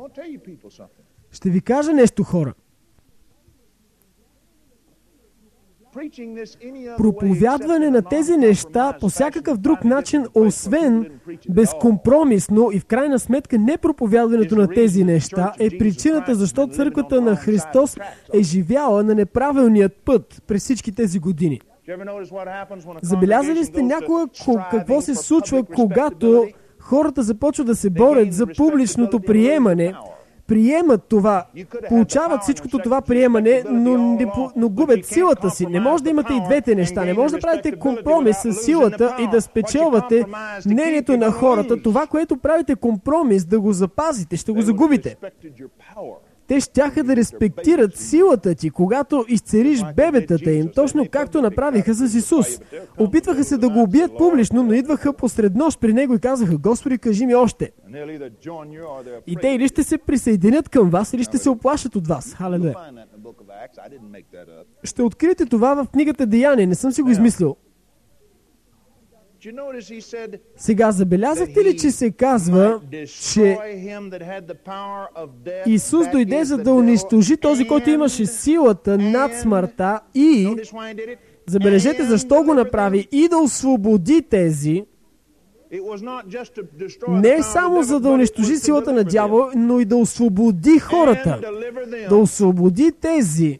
Ще ви кажа нещо, хора. Проповядване на тези неща по всякакъв друг начин, освен безкомпромисно и в крайна сметка не проповядването на тези неща, е причината защо църквата на Христос е живяла на неправилният път през всички тези години. Забелязали сте някога какво се случва, когато хората започват да се борят за публичното приемане, приемат това, получават всичкото това приемане, но губят силата си. Не може да имате и двете неща. Не може да правите компромис с силата и да спечелвате мнението на хората. Това, което правите компромис, да го запазите, ще го загубите. Те щяха да респектират силата ти, когато изцелиш бебетата им, точно както направиха с Исус. Опитваха се да го убият публично, но идваха посред нощ при него и казаха: Господи, кажи ми още. И те или ще се присъединят към вас, или ще се оплашат от вас. Халелуя. Ще откриете това в книгата Деяния, не съм си го измислил. Сега забелязахте ли, че се казва, че Исус дойде за да унищожи този, който имаше силата над смъртта и, забележете защо го направи, и да освободи тези, не само за да унищожи силата на дявола, но и да освободи хората, да освободи тези,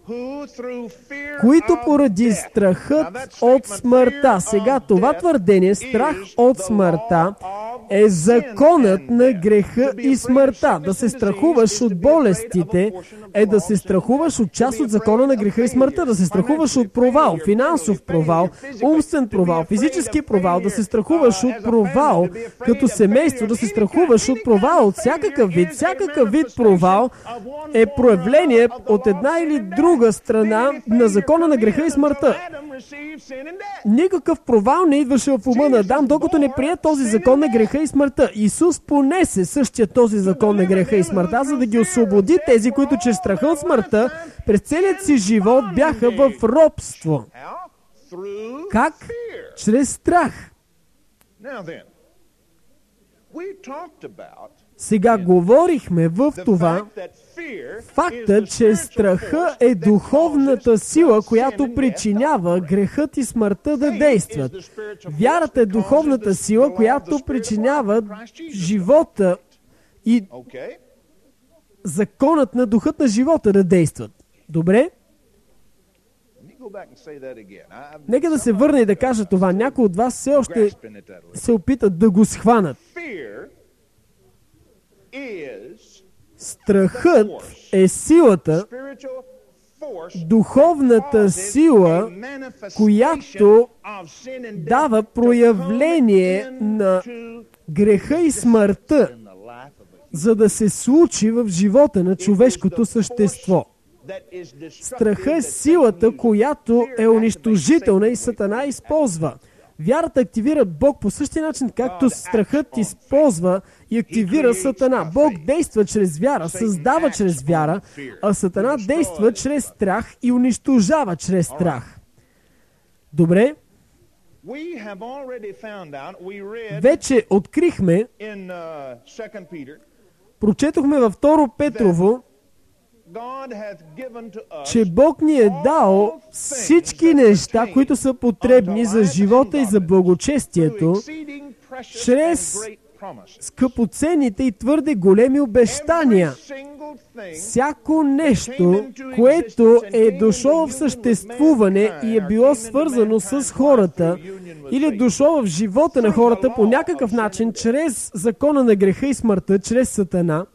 които поради страхът от смъртта. Сега това твърдение, страх от смъртта, е законът на греха и смъртта. Да се страхуваш от болестите е да се страхуваш от част от закона на греха и смъртта. Да се страхуваш от провал, финансов провал, умствен провал, физически провал. Да се страхуваш от провал като семейство. Да се страхуваш от провал от всякакъв вид. Всякакъв вид провал е проявление от една или друга страна на закона на греха и смъртта. Никакъв провал не идваше в ума на Адам, докато не прие този закон на греха и смъртта. Исус понесе същия този закон на греха и смъртта, за да ги освободи тези, които чрез страха от смъртта през целият си живот бяха в робство. Как? Чрез страх. Сега говорихме в това, факта, че страха е духовната сила, която причинява грехът и смъртта да действат. Вярата е духовната сила, която причинява живота и законът на духът на живота да действат. Добре? Нека да се върне и да кажа това. Някои от вас все още се опитат да го схванат. Страхът е силата, духовната сила, която дава проявление на греха и смъртта, за да се случи в живота на човешкото същество. Страхът е силата, която е унищожителна и Сатана използва. Вярата активира Бог по същия начин, както страхът използва и активира Сатана. Бог действа чрез вяра, създава чрез вяра, а Сатана действа чрез страх и унищожава чрез страх. Добре? Вече открихме, прочетохме във 2 Петрово, че Бог ни е дал всички неща, които са потребни за живота и за благочестието, чрез скъпоценните и твърде големи обещания. Всяко нещо, което е дошло в съществуване и е било свързано с хората, или е дошло в живота на хората по някакъв начин, чрез закона на греха и смъртта, чрез Сатана,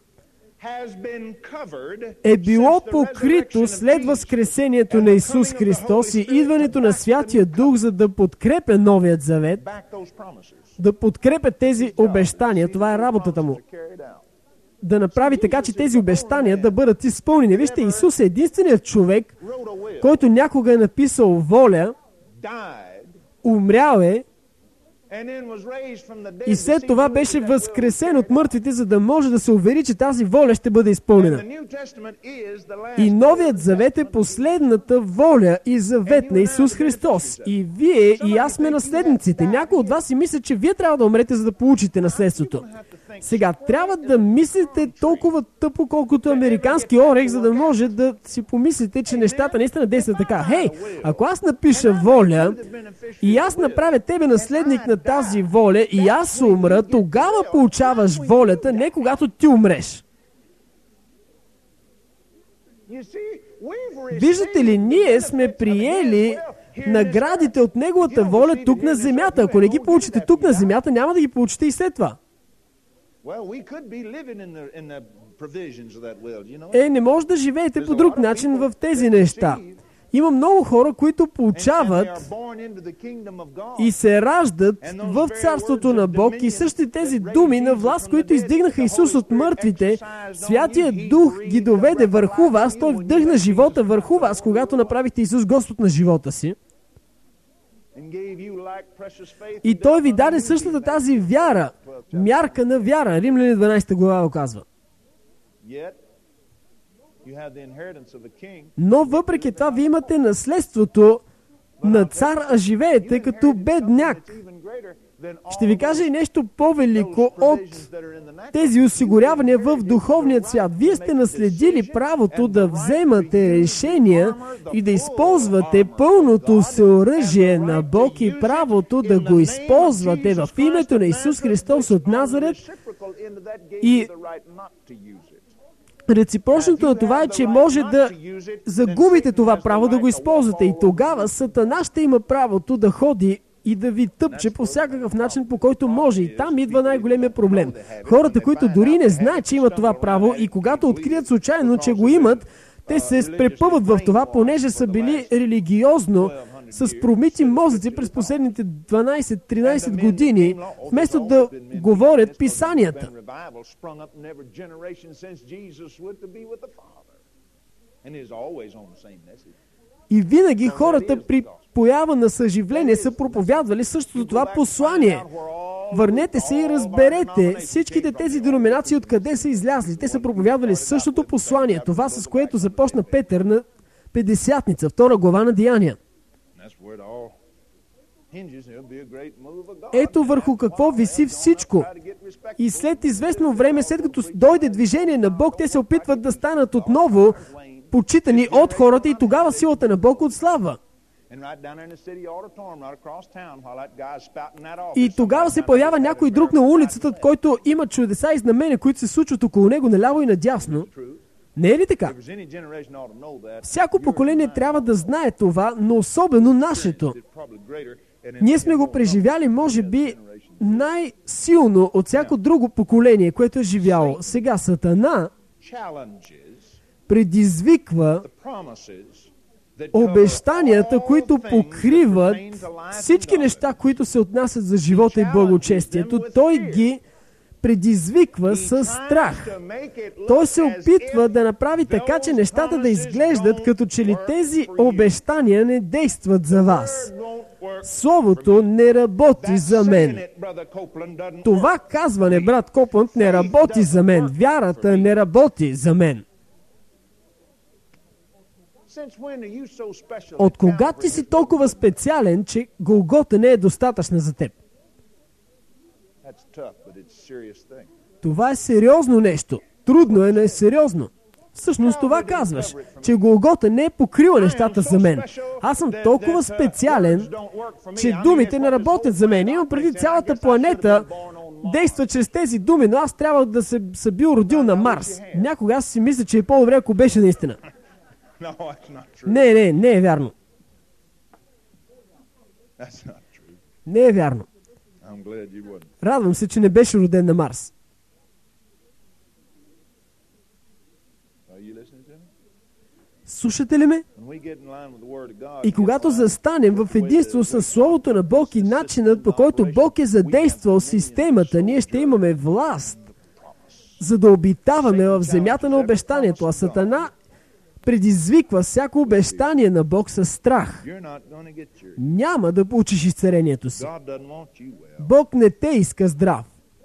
е било покрито след възкресението на Исус Христос и идването на Святия Дух, за да подкрепя Новият Завет, да подкрепя тези обещания. Това е работата му. Да направи така, че тези обещания да бъдат изпълнени. Вижте, Исус е единственият човек, който някога е написал воля, умрял е, и след това беше възкресен от мъртвите, за да може да се увери, че тази воля ще бъде изпълнена. И Новият Завет е последната воля и завет на Исус Христос. И вие и аз сме наследниците. Някои от вас си мислят, че вие трябва да умрете, за да получите наследството. Сега, трябва да мислите толкова тъпо, колкото американски орех, за да може да си помислите, че нещата наистина действат така. Хей, ако аз напиша воля и аз направя тебе наследник на тази воля и аз умра, тогава получаваш волята, не когато ти умреш. Виждате ли, ние сме приели наградите от неговата воля тук на земята. Ако не ги получите тук на земята, няма да ги получите и след това. Не може да живеете по друг начин в тези неща. Има много хора, които получават и се раждат в Царството на Бог и същите тези думи на власт, които издигнаха Исус от мъртвите, Святия Дух ги доведе върху вас, Той вдъхна живота върху вас, когато направихте Исус Господ на живота си. И Той ви даде същата тази вяра, мярка на вяра. Римляни 12 глава го казва. Но въпреки това ви имате наследството на цар, а живеете като бедняк. Ще ви кажа и нещо по-велико от тези осигурявания в духовният свят. Вие сте наследили правото да вземате решения и да използвате пълното съоръжие на Бог и правото да го използвате в името на Исус Христос от Назарет. И реципрочното на това е, че може да загубите това право да го използвате. И тогава Сатана ще има правото да ходи и да ви тъпче по всякакъв начин, по който може. И там идва най-големия проблем. Хората, които дори не знаят, че имат това право и когато открият случайно, че го имат, те се препъват в това, понеже са били религиозно с промити мозъци през последните 12-13 години, вместо да говорят писанията. И винаги хората при поява на съживление са проповядвали същото това послание. Върнете се и разберете всичките тези деноминации откъде са излязли. Те са проповядвали същото послание. Това, с което започна Петър на Петдесятница, 2 глава на Деяния. Ето върху какво виси всичко. И след известно време, след като дойде движение на Бог, те се опитват да станат отново почитани от хората и тогава силата на Бог отслабва. И тогава се появява някой друг на улицата, който има чудеса и знамения, които се случват около него наляво и надясно. Не е ли така? Всяко поколение трябва да знае това, но особено нашето. Ние сме го преживяли, може би, най-силно от всяко друго поколение, което е живяло. Сега Сатана предизвиква обещанията, които покриват всички неща, които се отнасят за живота и благочестието. Той ги предизвиква с страх. Той се опитва да направи така, че нещата да изглеждат, като че ли тези обещания не действат за вас. Словото не работи за мен. Това казване, брат Копланд, не работи за мен. Вярата не работи за мен. От кога ти си толкова специален, че Голгота не е достатъчна за теб? Това е сериозно нещо. Трудно е, но е сериозно. Всъщност това казваш, че Голгота не е покрила нещата за мен. Аз съм толкова специален, че думите не работят за мен. Имам преди цялата планета действа чрез тези думи, но аз трябва да се бил родил на Марс. Някога аз си мисля, че е по-добре, ако беше наистина. Не е вярно. Не е вярно. Радвам се, че не беше роден на Марс. Слушате ли ме? И когато застанем в единство с Словото на Бог и начинът, по който Бог е задействал системата, ние ще имаме власт, за да обитаваме в земята на обещанието. А Сатана предизвиква всяко обещание на Бог със страх. Няма да получиш изцелението си. Бог не те иска здрав.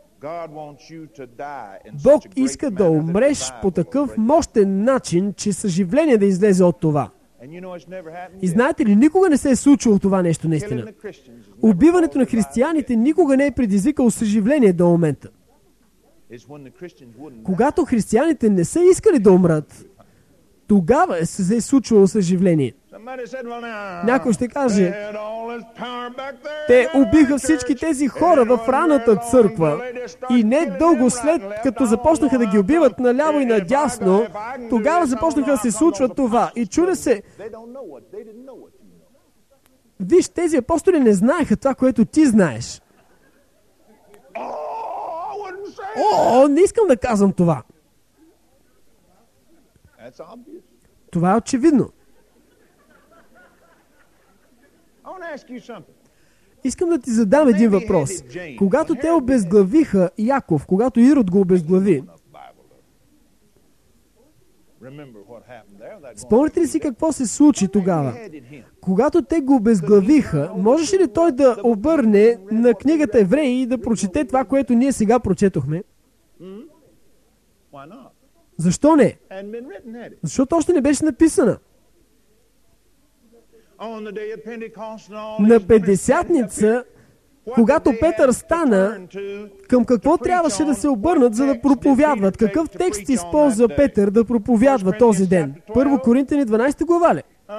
Бог иска да умреш по такъв мощен начин, че съживление да излезе от това. И знаете ли, никога не се е случило това нещо наистина. Убиването на християните никога не е предизвикало съживление до момента. Когато християните не са искали да умрат, тогава се е случвало съживление. Някой ще каже, те убиха всички тези хора в ранната църква и не дълго след като започнаха да ги убиват наляво и надясно, тогава започнаха да се случва това. И чудя се, виж, тези апостоли не знаеха това, което ти знаеш. Не искам да казвам това. Това е очевидно. Искам да ти задам един въпрос. Когато те обезглавиха Яков, когато Ирод го обезглави, спомняте ли си какво се случи тогава? Когато те го обезглавиха, можеше ли той да обърне на книгата Евреи и да прочете това, което ние сега прочетохме? Защо не? Защото още не беше написана. На Петдесятница, когато Петър стана, към какво трябваше да се обърнат, за да проповядват? Какъв текст използва Петър да проповядва този ден? 1 Коринтяни 12 глава ли?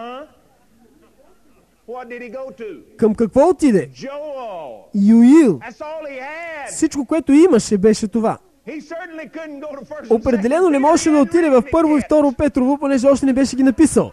Към какво отиде? Юил. Всичко, което имаше, беше това. Определено не можеше да отиде в 1 и 2 Петрово, понеже още не беше ги написал.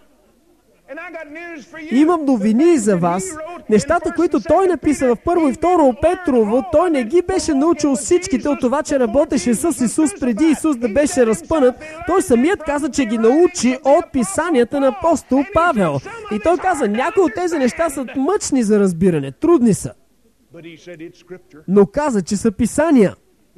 Имам новини за вас. Нещата, които той написа в 1 и 2 Петрово, той не ги беше научил всичките от това, че работеше с Исус преди Исус да беше разпънат. Той самият каза, че ги научи от писанията на апостол Павел. И той каза, някои от тези неща са мъчни за разбиране, трудни са. Но каза, че са писания.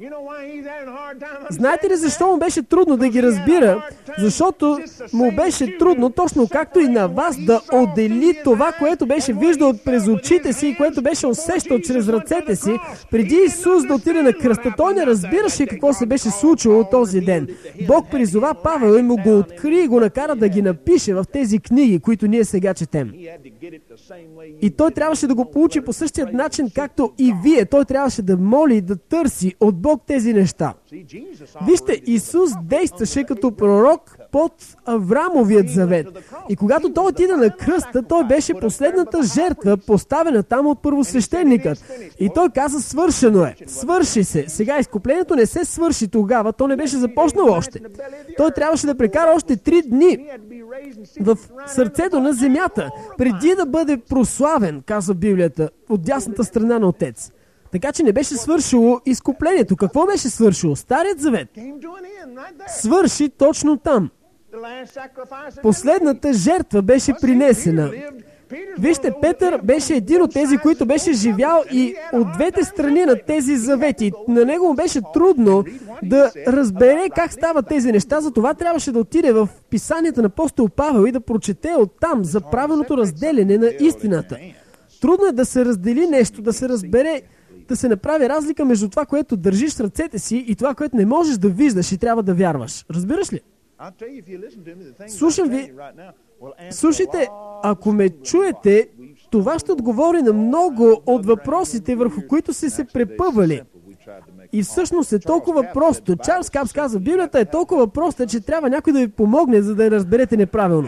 Знаете ли защо му беше трудно да ги разбира? Защото му беше трудно, точно както и на вас, да отдели това, което беше виждал през очите си и което беше усещал чрез ръцете си. Преди Исус да отиде на кръста, той не разбираше какво се беше случило този ден. Бог призова Павел и му го откри и го накара да ги напише в тези книги, които ние сега четем. И той трябваше да го получи по същия начин, както и вие. Той трябваше да моли, да търси от Бог тези неща. Вижте, Исус действаше като пророк под Аврамовият завет. И когато той отида на кръста, той беше последната жертва, поставена там от първосвещеникът. И той каза, свършено е. Свърши се. Сега изкуплението не се свърши тогава, то не беше започнало още. Той трябваше да прекара още 3 дни в сърцето на земята, преди да бъде прославен, казва Библията, от дясната страна на Отец. Така че не беше свършило изкуплението. Какво беше свършило? Старият завет свърши точно там. Последната жертва беше принесена. Вижте, Петър беше един от тези, които беше живял и от двете страни на тези завети. На него му беше трудно да разбере как стават тези неща, затова трябваше да отиде в писанията на апостол Павел и да прочете оттам за правилното разделяне на истината. Трудно е да се раздели нещо, да се разбере, да се направи разлика между това, което държиш с ръцете си и това, което не можеш да виждаш и трябва да вярваш. Разбираш ли? Слушам ви. Слушайте, ако ме чуете, това ще отговори на много от въпросите, върху които се препъвали. И всъщност е толкова просто. Чарлз Капс казва, Библията е толкова проста, че трябва някой да ви помогне, за да я разберете неправилно.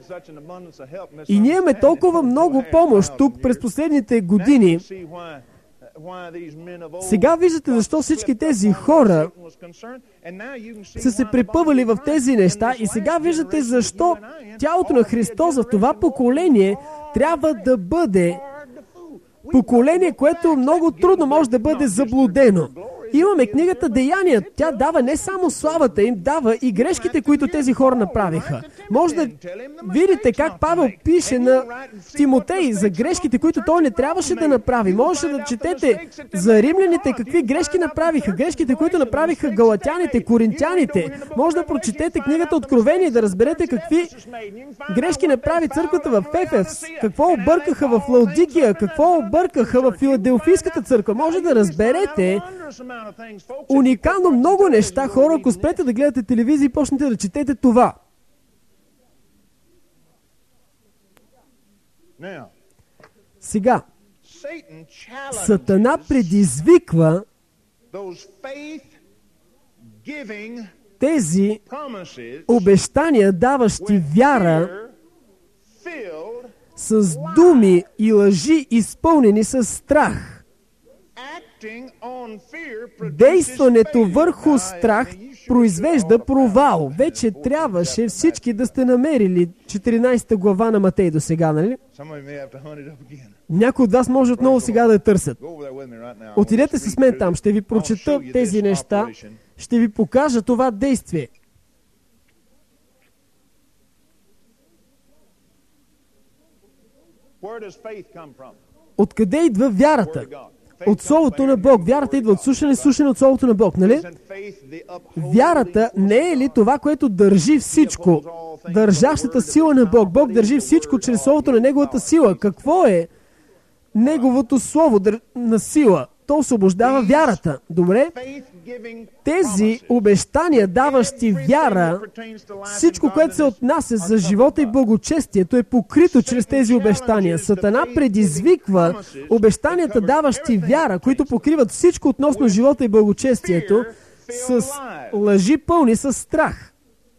И ние имаме толкова много помощ тук през последните години. Сега виждате защо всички тези хора са се препъвали в тези неща и сега виждате защо тялото на Христос в това поколение трябва да бъде поколение, което много трудно може да бъде заблудено. Имаме книгата Деяния. Тя дава не само славата им, дава и грешките, които тези хора направиха. Може да видите как Павел пише на Тимотей за грешките, които той не трябваше да направи. Можеше да четете за римляните какви грешки направиха. Грешките, които направиха галатяните, коринтяните. Може да прочетете книгата Откровение и да разберете какви грешки направи църквата в Ефес. Какво объркаха в Лаодикия, какво объркаха в Филаделфийската църква. Може да разберете уникално много неща, хора, ако спрете да гледате телевизия и почнете да четете това. Сега, Сатана предизвиква тези обещания, даващи вяра, с думи и лъжи, изпълнени с страх. Действането върху страх произвежда провал. Вече трябваше всички да сте намерили 14 глава на Матей до сега, нали? Някои от вас може отново сега да я търсят. Отидете с мен там, ще ви прочета тези неща, ще ви покажа това действие. Откъде идва вярата? От Словото на Бог. Вярата идва от слушане, слушане от Словото на Бог, нали? Вярата не е ли това, което държи всичко? Държащата сила на Бог. Бог държи всичко чрез Словото на Неговата сила. Какво е Неговото Слово на сила? То освобождава вярата. Добре? Тези обещания, даващи вяра, всичко, което се отнася за живота и благочестието, е покрито чрез тези обещания. Сатана предизвиква обещанията, даващи вяра, които покриват всичко относно живота и благочестието, с лъжи пълни с страх.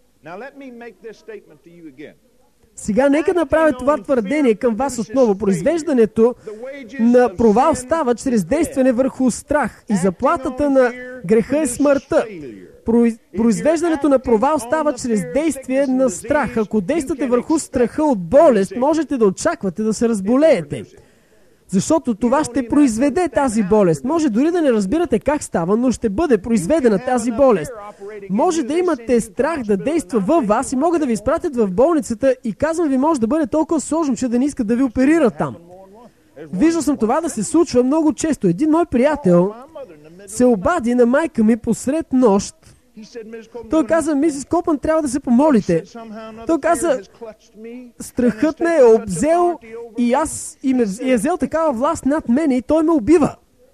Сега нека направя това твърдение към вас отново. Произвеждането на провал става чрез действане върху страх. И заплатата на греха е смъртта. Произвеждането на провал става чрез действие на страх. Ако действате върху страха от болест, можете да очаквате да се разболеете. Защото това ще произведе тази болест. Може дори да не разбирате как става, но ще бъде произведена тази болест. Може да имате страх да действа във вас и могат да ви изпратят в болницата и казвам ви, може да бъде толкова сложно, че да не искат да ви оперират там. Виждал съм това да се случва много често. Един мой приятел се обади на майка ми посред нощ. Той каза, мисис Копан, трябва да се помолите. Той каза, страхът ме е обзел и е взел такава власт над мене и той ме убива.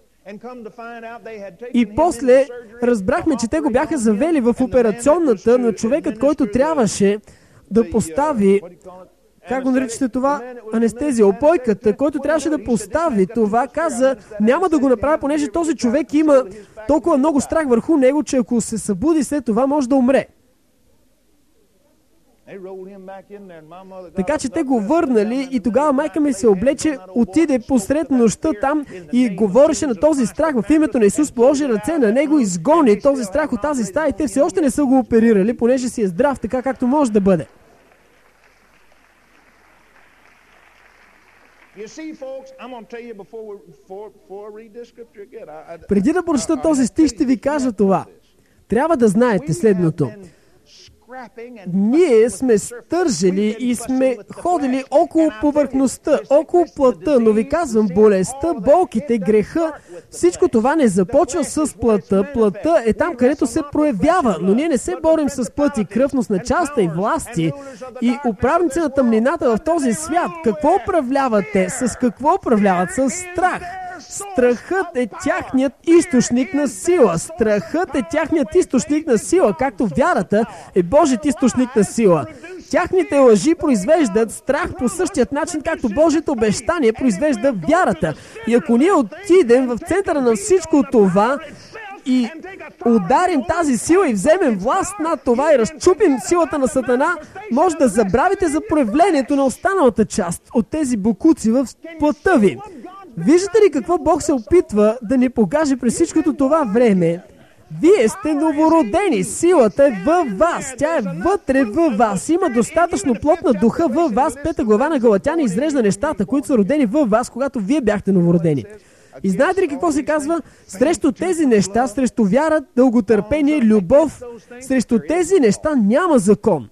И после разбрахме, че те го бяха завели в операционната на човекът, който трябваше да постави, как го наричате това? Анестезия. Опойката, който трябваше да постави това, каза, няма да го направя, понеже този човек има толкова много страх върху него, че ако се събуди след това, може да умре. Така че те го върнали и тогава майка ми се облече, отиде посред нощта там и говореше на този страх в името на Исус, положи ръце на него, изгони този страх от тази стая и те все още не са го оперирали, понеже си е здрав така, както може да бъде. Преди да прочета този стих, ще ви кажа това. Трябва да знаете следното. Ние сме стържели и сме ходили около повърхността, около плътта, но ви казвам, болестта, болките, греха, всичко това не започва с плътта. Плътта е там, където се проявява, но ние не се борим с плът и кръв, но с началства и власти и управници на тъмнината в този свят. Какво управлявате? С какво управляват? С страх. Страхът е тяхният източник на сила. Страхът е тяхният източник на сила, както вярата е Божият източник на сила. Тяхните лъжи произвеждат страх по същият начин, както Божието обещание произвежда вярата. И ако ние отидем в центъра на всичко това и ударим тази сила и вземем власт над това и разчупим силата на Сатана, може да забравите за проявлението на останалата част от тези бокуци в плътта ви. Виждате ли какво Бог се опитва да ни покаже през всичкото това време? Вие сте новородени. Силата е във вас. Тя е вътре във вас. Има достатъчно плод на духа във вас. 5 глава на Галатяни изрежда нещата, които са родени във вас, когато вие бяхте новородени. И знаете ли какво се казва? Срещу тези неща, срещу вяра, дълготърпение, любов, срещу тези неща няма закон.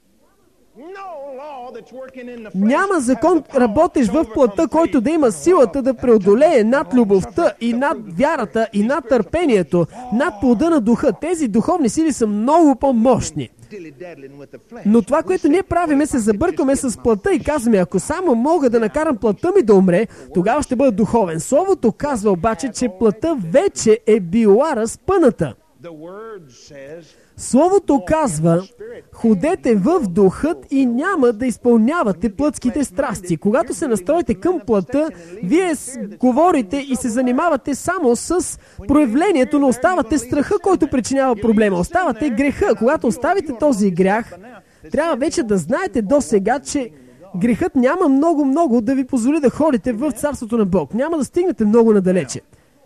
Няма закон, работиш в плътта, който да има силата да преодолее над любовта и над вярата и над търпението, над плода на духа. Тези духовни сили са много по-мощни. Но това, което ние правиме, се забъркаме с плътта и казваме, ако само мога да накарам плътта ми да умре, тогава ще бъда духовен. Словото казва обаче, че плътта вече е била разпъната. Словото казва, Ходете в духът и няма да изпълнявате плътските страсти. Когато се настроите към плътта, вие говорите и се занимавате само с проявлението, но оставате страха, който причинява проблема. Оставате греха. Когато оставите този грях, трябва вече да знаете до сега, че грехът няма много да ви позволи да ходите в Царството на Бог. Няма да стигнете много надалече.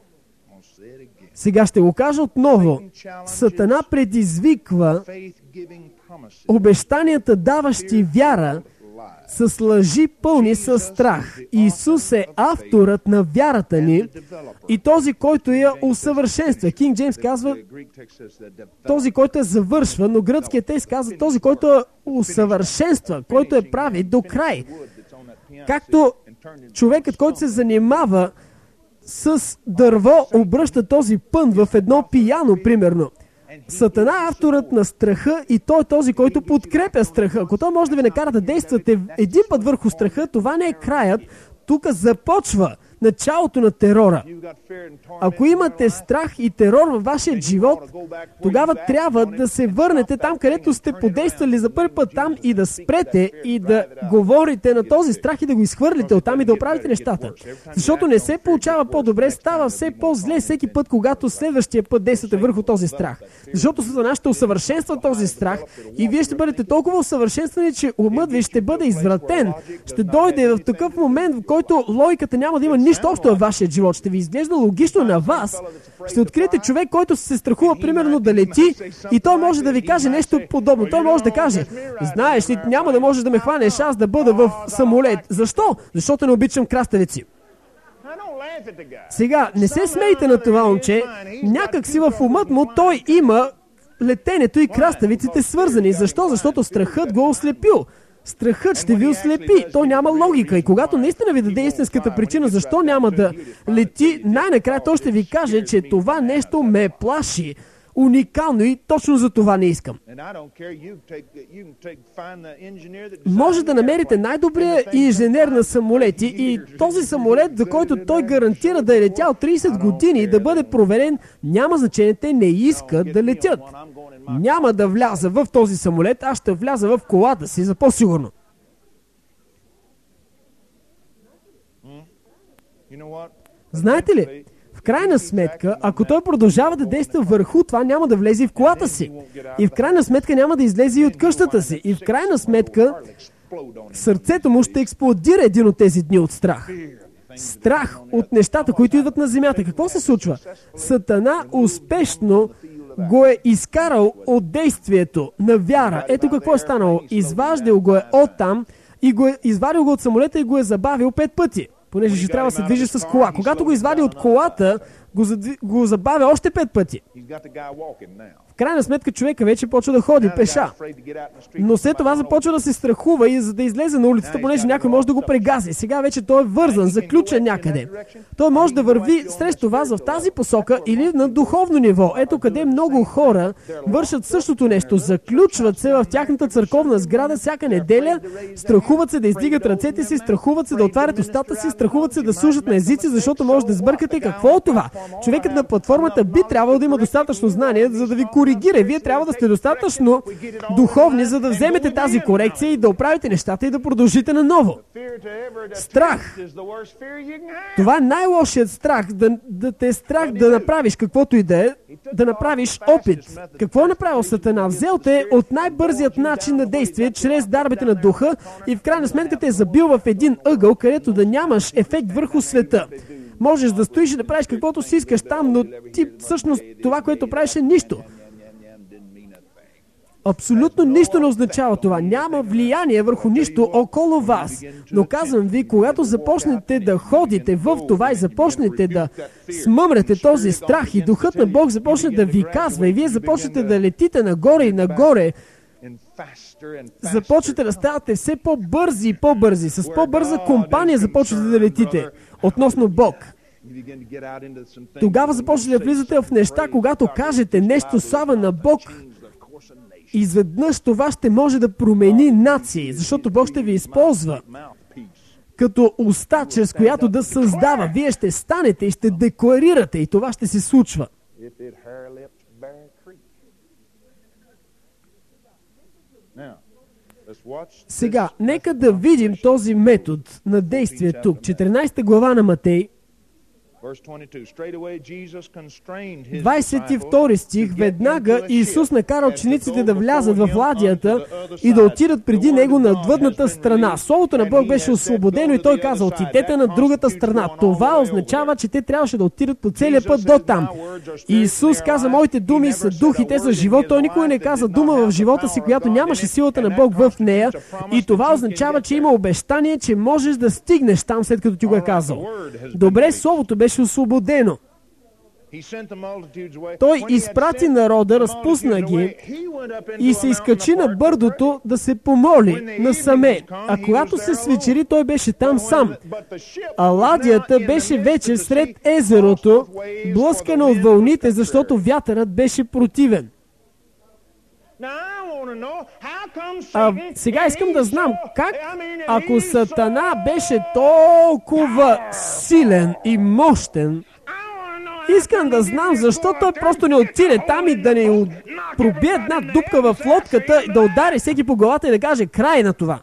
Сега ще го кажа отново. Сатана предизвиква обещанията, даващи вяра, с лъжи пълни със страх. Исус е авторът на вярата ни и този, който я усъвършенства. Кинг Джеймс казва този, който я завършва, но гръцкият текст казва този, който я усъвършенства, който я прави до край. Както човекът, който се занимава с дърво, обръща този пън в едно пияно, примерно. Сатана е авторът на страха и той е този, който подкрепя страха. Ако той може да ви накара да действате един път върху страха, това не е краят. Тук започва началото на терора. Ако имате страх и терор във вашия живот, тогава трябва да се върнете там, където сте подействали за първи път там и да спрете и да говорите на този страх и да го изхвърлите оттам и да оправите нещата. Защото не се получава по-добре, става все по-зле всеки път, когато следващия път действате върху този страх. Защото Сатана ще усъвършенства този страх и вие ще бъдете толкова усъвършенствани, че умът ви ще бъде извратен. Ще дойде в такъв момент, в който логиката няма да има нищо общо във вашия живот. Ще ви изглежда логично на вас. Ще откриете човек, който се страхува примерно да лети и той може да ви каже нещо подобно. Той може да каже: знаеш ли, няма да можеш да ме хванеш аз да бъда в самолет. Защо? Защото не обичам краставици. Сега, не се смейте на това момче. Някак си в умът му той има летенето и краставиците свързани. Защо? Защото страхът го ослепил. Страхът ще ви ослепи. То няма логика. И когато наистина ви даде истинската причина защо няма да лети, най-накрая той ще ви каже, че това нещо ме плаши. Уникално и точно за това не искам. Може да намерите най-добрия инженер на самолети и този самолет, за който той гарантира да е летял 30 години и да бъде проверен, няма значение, те не искат да летят. Няма да вляза в този самолет, аз ще вляза в колата си за по-сигурно. Знаете ли, в крайна сметка, ако той продължава да действа върху това, няма да влезе и в колата си. И в крайна сметка няма да излезе и от къщата си. И в крайна сметка сърцето му ще експлодира един от тези дни от страх. Страх от нещата, които идват на земята. Какво се случва? Сатана успешно го е изкарал от действието на вяра. Ето какво е станало. Изваждал го е оттам и го е извадил го от самолета и го е забавил 5 пъти. Понеже ще трябва да се движи с кола. Когато го извади от колата, го забавя още 5 пъти. В крайна сметка човека вече почва да ходи пеша. Но след това започва да се страхува и за да излезе на улицата, понеже някой може да го прегази. Сега вече той е вързан, заключен някъде. Той може да върви срещу вас в тази посока или на духовно ниво. Ето къде много хора вършат същото нещо. Заключват се в тяхната църковна сграда всяка неделя, страхуват се да издигат ръцете си, страхуват се да отварят устата си, страхуват се да служат на езици, защото може да сбъркате какво е това. Човекът на платформата би трябвало да има достатъчно знание, за да ви коригира. Вие трябва да сте достатъчно духовни, за да вземете тази корекция и да оправите нещата и да продължите наново. Страх. Това е най-лошият страх. Да те е страх да направиш каквото и да е, да направиш опит. Какво е направил Сатана? Взел те от най-бързият начин на действие, чрез дарбите на духа и в крайна сметка те е забил в един ъгъл, където да нямаш ефект върху света. Можеш да стоиш и да правиш каквото си искаш там, но ти всъщност това, което правиш, е нищо. Абсолютно нищо не означава това. Няма влияние върху нищо около вас. Но казвам ви, когато започнете да ходите в това и започнете да смъмрете този страх и духът на Бог започне да ви казва и вие започнете да летите нагоре и нагоре, започвате да ставате все по-бързи и по-бързи. С по-бърза компания започвате да летите относно Бог. Тогава започвате да влизате в неща, когато кажете нещо слава на Бог, изведнъж това ще може да промени нации, защото Бог ще ви използва като уста, чрез която да създава. Вие ще станете и ще декларирате и това ще се случва. Сега, нека да видим този метод на действие тук. 14 глава на Матей, 22 стих, веднага Исус накара учениците да влязат в ладията и да отидат преди Него на отвъдната страна. Словото на Бог беше освободено и Той каза, отидете на другата страна. Това означава, че те трябваше да отидат по целия път до там. Исус каза, моите думи са дух и те са живот. Той никога не каза дума в живота си, която нямаше силата на Бог в нея. И това означава, че има обещание, че можеш да стигнеш там, след като ти го е казал. Добре, Словото беше освободено. Той изпрати народа, разпусна ги и се изкачи на бърдото да се помоли насаме. А когато се свечери, той беше там сам. А ладията беше вече сред езерото, блъскана от вълните, защото вятърът беше противен. Сега искам да знам как, ако Сатана беше толкова силен и мощен, искам да знам защо той просто не отиде там и да не пробие една дупка в лодката, да удари всеки по главата и да каже край на това.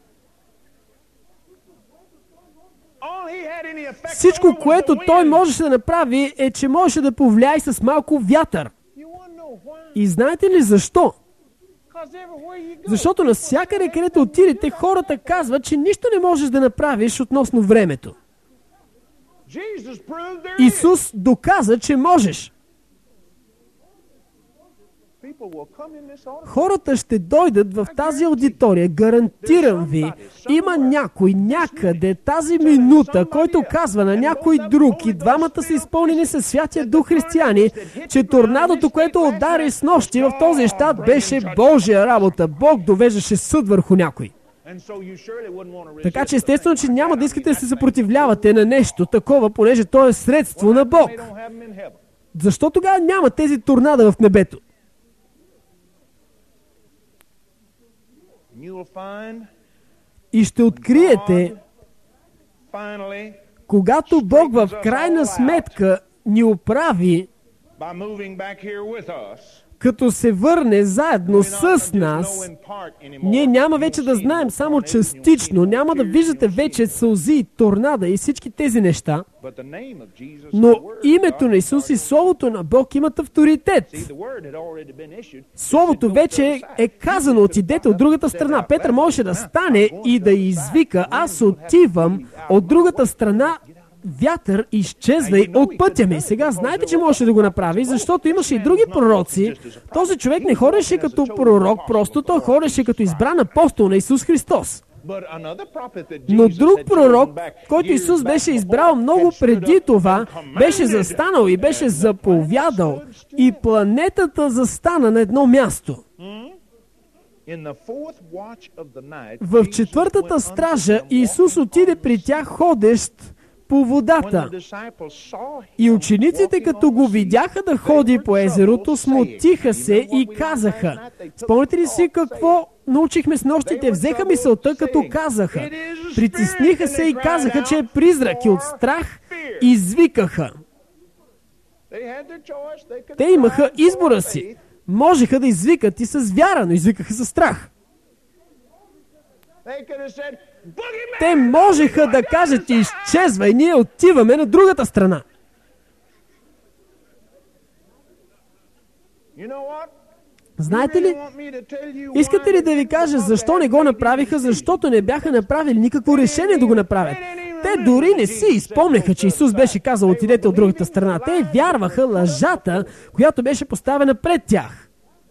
Всичко, което той можеше да направи, е, че можеше да повлияе с малко вятър. И знаете ли защо? Защото навсякъде, където отидете, хората казват, че нищо не можеш да направиш относно времето. Исус доказа, че можеш. Хората ще дойдат в тази аудитория, гарантирам ви. Има някой някъде тази минута, който казва на някой друг, и двамата са изпълнени със Святия Дух християни, че торнадото, което удари с нощи в този щат, беше Божия работа. Бог довеждаше съд върху някой. Така че естествено, че няма да искате да се съпротивлявате на нещо такова, понеже то е средство на Бог. Защо тогава няма тези торнада в небето? И ще откриете, когато Бог в крайна сметка ни оправи, като се върне заедно с нас, ние няма вече да знаем само частично, няма да виждате вече сълзи, торнада и всички тези неща, но името на Исус и Словото на Бог имат авторитет. Словото вече е казано, отидете от другата страна. Петър можеше да стане и да извика, аз отивам от другата страна, вятър, изчезвай от пътя ми. Сега знаете, че можеше да го направи, защото имаше и други пророци. Този човек не ходеше като пророк, просто той ходеше като избран апостол на Исус Христос. Но друг пророк, който Исус беше избрал много преди това, беше застанал и беше заповядал, и планетата застана на едно място. В четвъртата стража Исус отиде при тях ходещ по водата. И учениците, като го видяха да ходи по езерото, смутиха се и казаха. Спомняте ли си какво научихме с нощи? Те взеха мисълта, като казаха. Притесниха се и казаха, че е призрак, и от страх извикаха. Те имаха избора си. Можеха да извикат и с вяра, но извикаха със страх. Те можеха да кажат, изчезвай, ние отиваме на другата страна. Знаете ли, искате ли да ви кажа защо не го направиха? Защото не бяха направили никакво решение да го направят. Те дори не си изпомняха, че Исус беше казал, отидете от другата страна. Те вярваха лъжата, която беше поставена пред тях.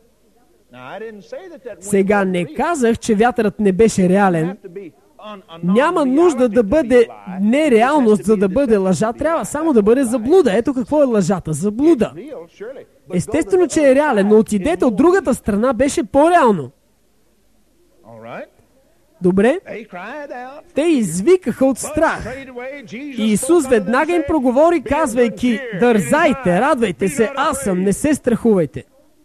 Сега не казах, че вятърът не беше реален. Няма нужда да бъде нереалност, за да бъде лъжа. Трябва само да бъде заблуда. Ето какво е лъжата. Заблуда. Естествено, че е реален, но отидете от другата страна беше по-реално. Добре? Те извикаха от страх. И Исус веднага им проговори, казвайки, дързайте, радвайте се, аз съм, не се страхувайте.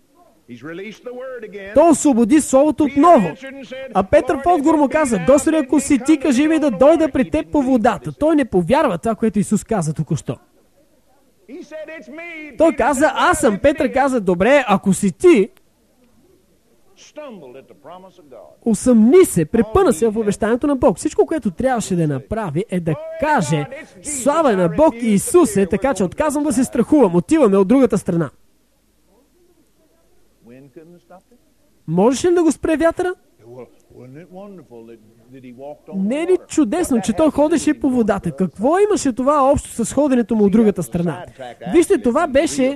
Той освободи Словото отново. А Петър в отговор му каза, Господи, ако си ти, кажи ми да дойда при теб по водата. Той не повярва това, което Исус каза току-що. Той каза, аз съм. Петър каза, добре, ако си ти, Усъмни се, препъна се в обещанието на Бог. Всичко, което трябваше да направи, е да каже: слава на Бог и Исусе, така че отказвам да се страхувам. Отиваме от другата страна. Можеш ли да го спре вятъра? Не е ли чудесно, че той ходеше по водата? Какво имаше това общо с ходенето му от другата страна? Вижте, това беше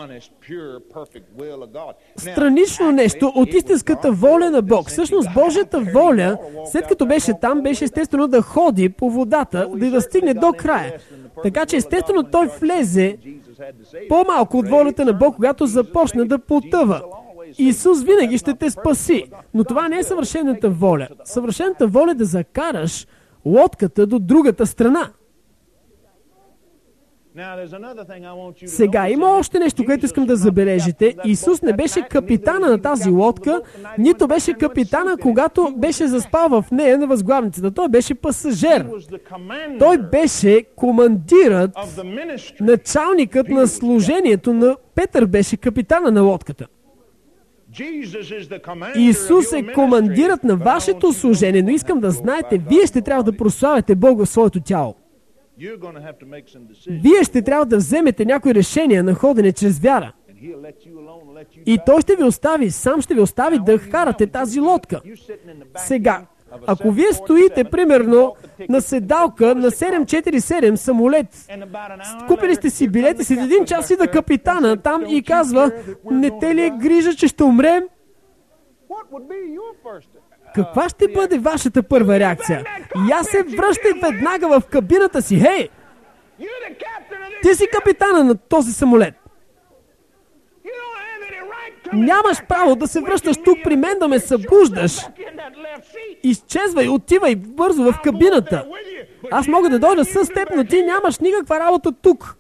странично нещо от истинската воля на Бог. Всъщност Божията воля, след като беше там, беше естествено да ходи по водата, да стигне до края. Така че естествено той влезе по-малко от волята на Бог, когато започна да потъва. Исус винаги ще те спаси. Но това не е съвършената воля. Съвършената воля е да закараш лодката до другата страна. Сега има още нещо, което искам да забележите. Исус не беше капитана на тази лодка, нито беше капитана, когато беше заспал в нея на възглавницата. Той беше пасажер. Той беше командирът, началникът на служението на Петър беше капитана на лодката. Исус е командирът на вашето служение, но искам да знаете, вие ще трябва да прославяте Бог в своето тяло. Вие ще трябва да вземете някои решения на ходене чрез вяра. И Той ще ви остави, сам ще ви остави да карате тази лодка. Сега, ако вие стоите, примерно, на седалка на 747 самолет, купили сте си билети, след един час и да капитана там и казва: не те ли е грижа, че ще умрем? Каква ще бъде вашата първа реакция? И аз се връщай веднага в кабината си. Хей! Ти си капитана на този самолет. Нямаш право да се връщаш тук при мен да ме събуждаш. Изчезвай, отивай бързо в кабината. Аз мога да дойда с теб, но ти нямаш никаква работа тук.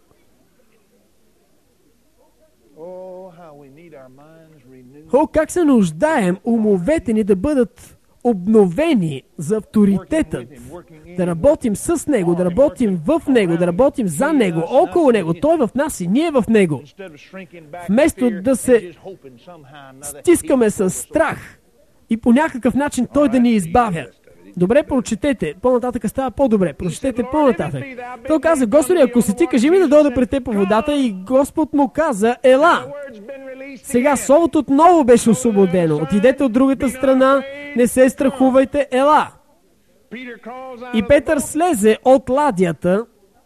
О, как се нуждаем умовете ни да бъдат обновени за авторитетът, да работим с Него, да работим в Него, да работим за Него, около Него, Той в нас и ние в Него. Вместо да се стискаме с страх и по някакъв начин Той да ни избавя. Добре, прочетете. По-нататък става по-добре. Прочетете по-нататък. Той каза: Господи, ако си ти, кажи ми да дойда пред теб по водата. И Господ му каза: ела. Сега Словото отново беше освободено. Отидете от другата страна, не се страхувайте, ела. И Петър слезе от ладията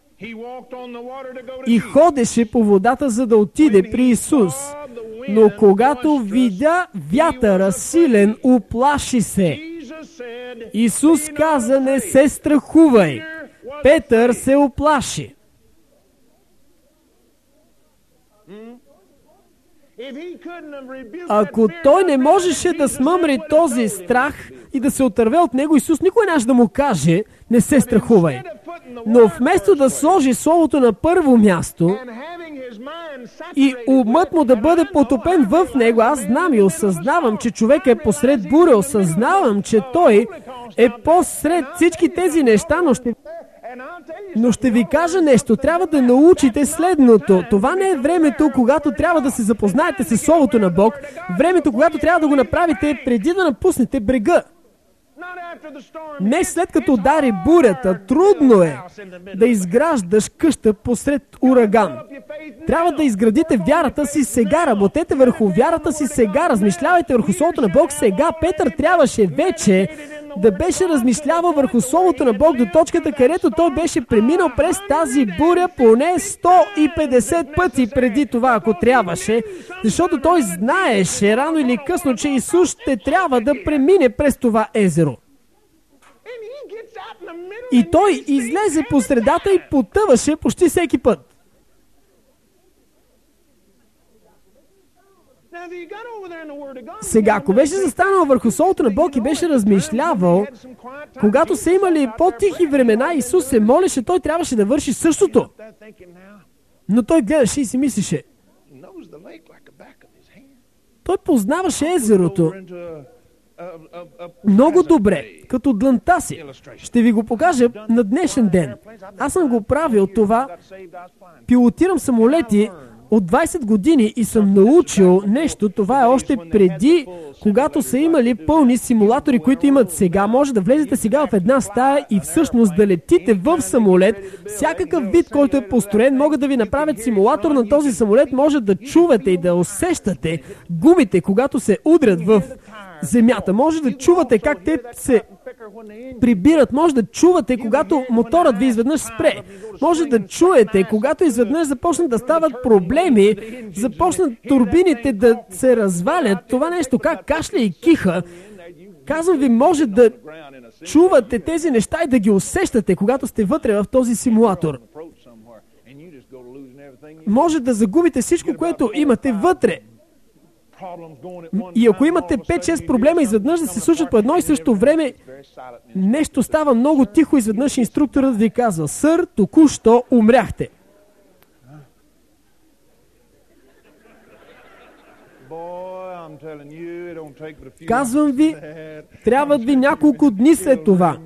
и ходеше по водата, за да отиде при Исус. Но когато видя вятъра силен, уплаши се. Исус каза: не се страхувай. Петър се уплаши. Ако той не можеше да смъмри този страх и да се отърве от него, Исус никой нямаше да му каже: не се страхувай. Но вместо да сложи Словото на първо място и умът му да бъде потопен в него, аз знам и осъзнавам, че човек е посред буря, осъзнавам, че той е посред всички тези неща, но ще ви кажа нещо. Трябва да научите следното. Това не е времето, когато трябва да се запознаете с Словото на Бог. Времето, когато трябва да го направите преди да напуснете брега. Не след като удари бурята. Трудно е да изграждаш къща посред ураган. Трябва да изградите вярата си сега. Работете върху вярата си сега. Размишлявайте върху Словото на Бог сега. Петър трябваше вече да беше размишлявал върху Словото на Бог до точката, където той беше преминал през тази буря поне 150 пъти преди това, ако трябваше, защото той знаеше рано или късно, че Исус ще трябва да премине през това езеро. И той излезе по средата и потъваше почти всеки път. Сега, ако беше застанал върху Словото на Бог и беше размишлявал, когато са имали по-тихи времена, Исус се молеше, той трябваше да върши същото. Но той гледаше и си мислеше. Той познаваше езерото много добре, като длънта си. Ще ви го покажа на днешен ден. Аз съм го правил това. Пилотирам самолети от 20 години и съм научил нещо. Това е още преди, когато са имали пълни симулатори, които имат сега. Може да влезете сега в една стая и всъщност да летите в самолет. Всякакъв вид, който е построен, могат да ви направят симулатор на този самолет. Може да чувате и да усещате гумите, когато се удрят в земята. Може да чувате как те се прибират. Може да чувате, когато моторът ви изведнъж спре. Може да чуете, когато изведнъж започнат да стават проблеми, започнат турбините да се развалят. Това нещо, как кашля и киха. Казвам ви, може да чувате тези неща и да ги усещате, когато сте вътре в този симулатор. Може да загубите всичко, което имате вътре. И ако имате 5-6 проблема изведнъж да се случат по едно и също време, нещо става много тихо, изведнъж инструкторът ви казва: сър, току-що умряхте. Казвам ви, трябват ви няколко дни след това.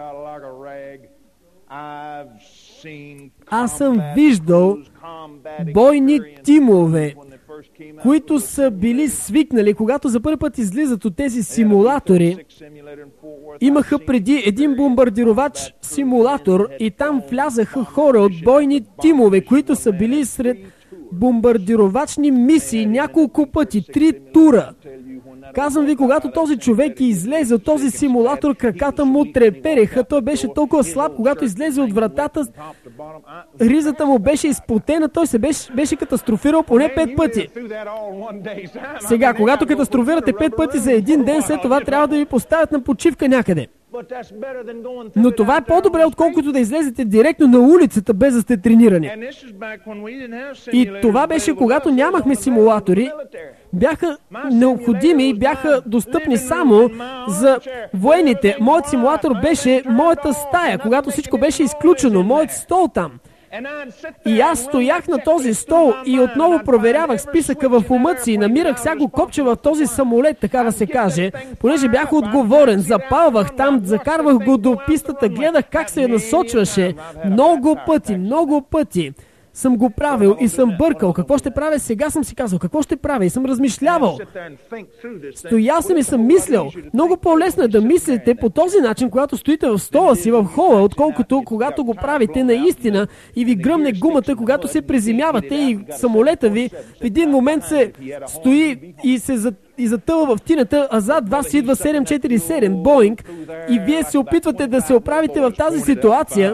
Аз съм виждал бойни тимове, които са били свикнали, когато за първи път излизат от тези симулатори. Имаха преди един бомбардировач симулатор и там влязаха хора от бойни тимове, които са били сред бомбардировачни мисии няколко пъти, 3 тура. Казвам ви, когато този човек излезе от този симулатор, краката му трепереха. Той беше толкова слаб, когато излезе от вратата, ризата му беше изпотена, той се беше катастрофирал поне 5 пъти. Сега, когато катастрофирате 5 пъти за един ден, след това трябва да ви поставят на почивка някъде. Но това е по-добре, отколкото да излезете директно на улицата, без да сте тренирани. И това беше, когато нямахме симулатори, бяха необходими и бяха достъпни само за военните. Моят симулатор беше моята стая, когато всичко беше изключено, моят стол там. И аз стоях на този стол и отново проверявах списъка в ума си и намирах всяко копче в този самолет, така да се каже, понеже бях отговорен. Запалвах там, закарвах го до пистата, гледах как се насочваше. Много пъти съм го правил и съм бъркал. Какво ще правя сега, съм си казал. Какво ще правя? И съм размишлявал. Стоял съм и съм мислял. Много по-лесно е да мислите по този начин, когато стоите в стола си, в хола, отколкото когато го правите наистина и ви гръмне гумата, когато се приземявате и самолета ви в един момент се стои и затъва в тинята, а зад вас идва 747 Боинг и вие се опитвате да се оправите в тази ситуация.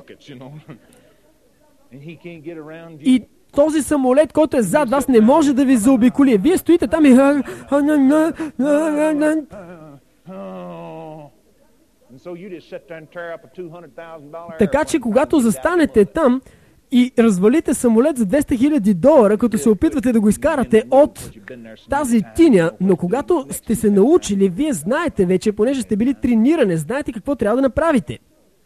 И този самолет, който е зад вас, не може да ви заобиколи. Вие стоите там и... Така че, когато застанете там и развалите самолет за $200,000, като се опитвате да го изкарате от тази тиня, но когато сте се научили, вие знаете вече, понеже сте били тренирани, знаете какво трябва да направите.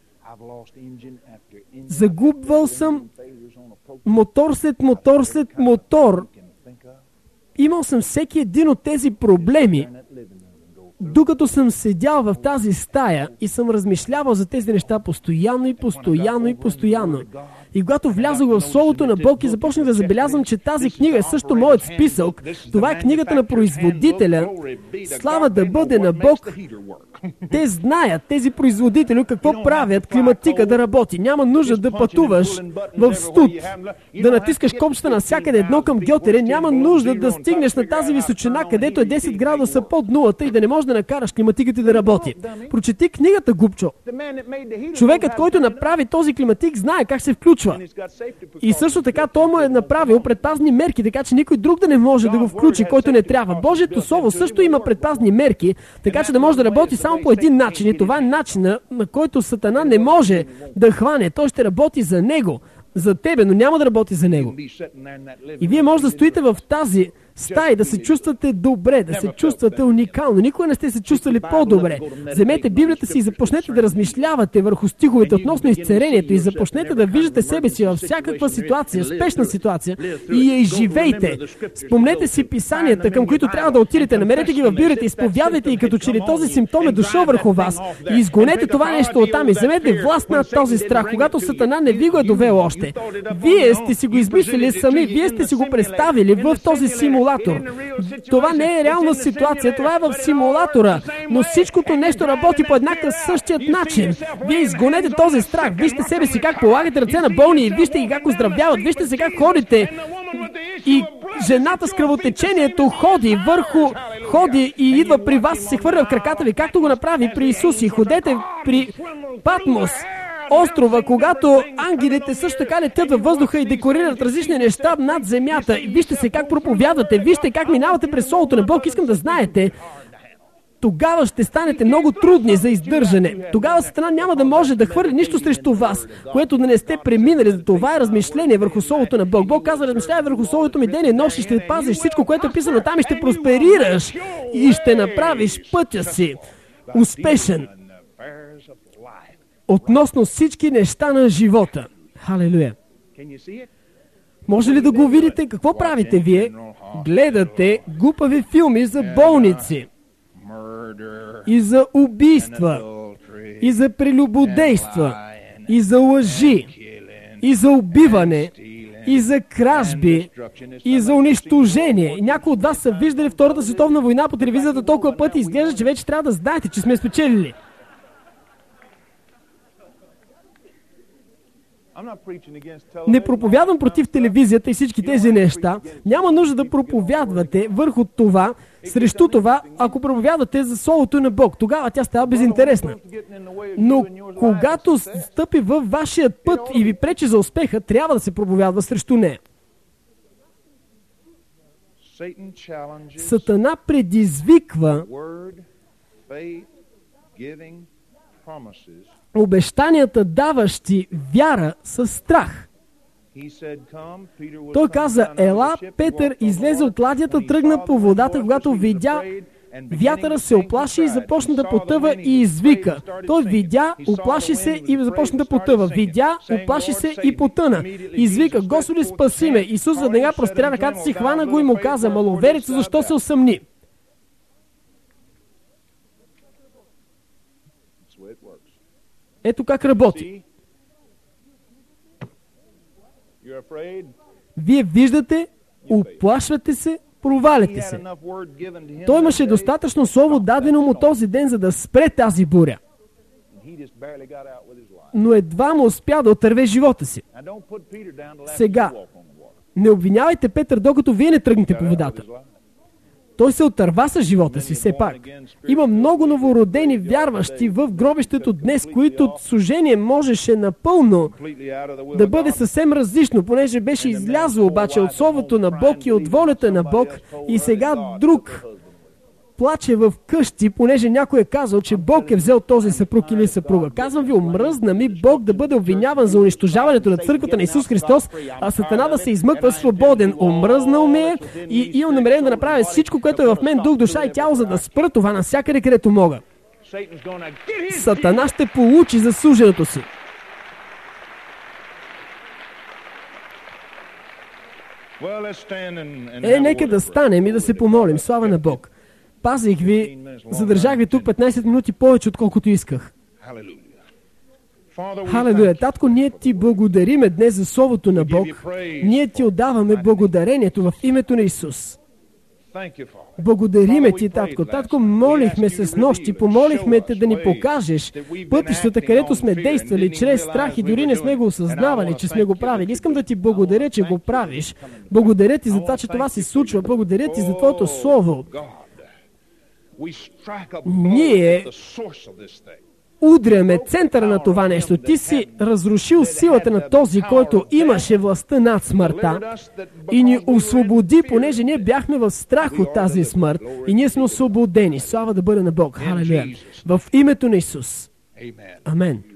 Загубвал съм мотор след мотор. Имал съм всеки един от тези проблеми, докато съм седял в тази стая и съм размишлявал за тези неща постоянно. И когато влязох в Словото на Бог и започнах да забелязвам, че тази книга е също моят списък, това е книгата на производителя. Слава да бъде на Бог. Те знаят, тези производители, какво правят климатика да работи. Няма нужда да пътуваш в студ, да натискаш копчета навсякъде едно към гьотере. Няма нужда да стигнеш на тази височина, където е 10 градуса под нулата и да не можеш да накараш климатиката да работи. Прочети книгата, Губчо. Човекът, който направи този климатик, знае как се включва. И също така той му е направил предпазни мерки, така че никой друг да не може да го включи, който не трябва. Божието Слово също има предпазни мерки, така че да може да работи само по един начин. И това е начина, на който Сатана не може да хване. Той ще работи за него, за тебе, но няма да работи за него. И вие може да стоите в тази стаи, да се чувствате добре, да се чувствате уникално. Никога не сте се чувствали по-добре. Вземете Библията си и започнете да размишлявате върху стиховете относно изцелението и започнете да виждате себе си във всякаква ситуация, спешна ситуация и я изживейте. Спомнете си писанията, към които трябва да отидете, намерете ги в Библията, изповядайте и като че ли този симптом е дошъл върху вас и изгонете това нещо оттам и вземете власт над този страх, когато Сатана не ви го е довел още. Вие сте си го измислили сами, вие сте си го представили в този симулатор. Това не е реална ситуация, това е в симулатора, но всичкото нещо работи по еднакъв същият начин. Вие изгонете този страх, вижте себе си как полагате ръце на болни и вижте ги как оздравяват, вижте се как ходите. И жената с кръвотечението ходи и идва при вас, се хвърля в краката ви, както го направи при Исус, и ходете при Патмос, острова, когато ангелите също така летят във въздуха и декорират различни неща над земята. И вижте се как проповядвате, вижте как минавате през Словото на Бог. Искам да знаете, тогава ще станете много трудни за издържане. Тогава Сатана няма да може да хвърли нищо срещу вас, което да не сте преминали. Това е размишление върху Словото на Бог. Бог казва, размишляй върху Словото ми ден и нощ и ще пазиш всичко, което е писано там и ще просперираш и ще направиш пътя си успешен относно всички неща на живота. Халелуя! Може ли да го видите? Какво правите вие? Гледате глупави филми за болници и за убийства и за прелюбодейства и за лъжи и за убиване и за кражби и за унищожение. И някои от вас са виждали Втората световна война по телевизията толкова пъти и изглежда, че вече трябва да знаете, че сме спечелили. Не проповядвам против телевизията и всички тези неща. Няма нужда да проповядвате върху това, срещу това, ако проповядвате за Словото на Бог. Тогава тя става безинтересна. Но когато стъпи във вашия път и ви пречи за успеха, трябва да се проповядва срещу нея. Сатана предизвиква обещанията, даващи вяра, със страх. Той каза, ела, Петър излезе от ладията, тръгна по водата, когато видя вятъра, се оплаши и започна да потъва и извика. Той видя, оплаши се и започна да потъва. Видя, оплаши се и потъна. Извика, Господи, спаси ме. Исус веднага простря ръката си, хвана го и му каза, маловерец, защо се усъмни? Ето как работи. Вие виждате, оплашвате се, проваляте се. Той имаше достатъчно слово дадено му този ден, за да спре тази буря. Но едва му успя да отърве живота си. Сега, не обвинявайте Петър, докато вие не тръгнете по водата. Той се отърва с живота си, все пак. Има много новородени вярващи в гробището днес, които служение можеше напълно да бъде съвсем различно, понеже беше излязло обаче от Словото на Бог и от волята на Бог и сега друг плаче в къщи, понеже някой е казал, че Бог е взел този съпруг или съпруга. Казвам ви, омръзна ми Бог да бъде обвиняван за унищожаването на църквата на Исус Христос, а Сатана да се измъква свободен. Омръзнал ме е и имам намерение да направя всичко, което е в мен, дух, душа и тяло, за да спра това навсякъде, където мога. Сатана ще получи заслуженото си. Нека да станем и да се помолим. Слава на Бог. Пазих ви, задържах ви тук 15 минути повече, отколкото исках. Халелуя! Татко, ние ти благодариме днес за Словото на Бог. Ние ти отдаваме благодарението в името на Исус. Благодариме ти, Татко. Татко, молихме се с нощи, помолихме те да ни покажеш пътищата, където сме действали чрез страх и дори не сме го осъзнавали, че сме го правили. Искам да ти благодаря, че го правиш. Благодаря ти за това, че това се случва. Благодаря ти за Твоето Слово. Ние удряме центъра на това нещо. Ти си разрушил силата на този, който имаше властта над смъртта и ни освободи, понеже ние бяхме в страх от тази смърт и ние сме освободени. Слава да бъде на Бог. Халелуя. В името на Исус. Амен.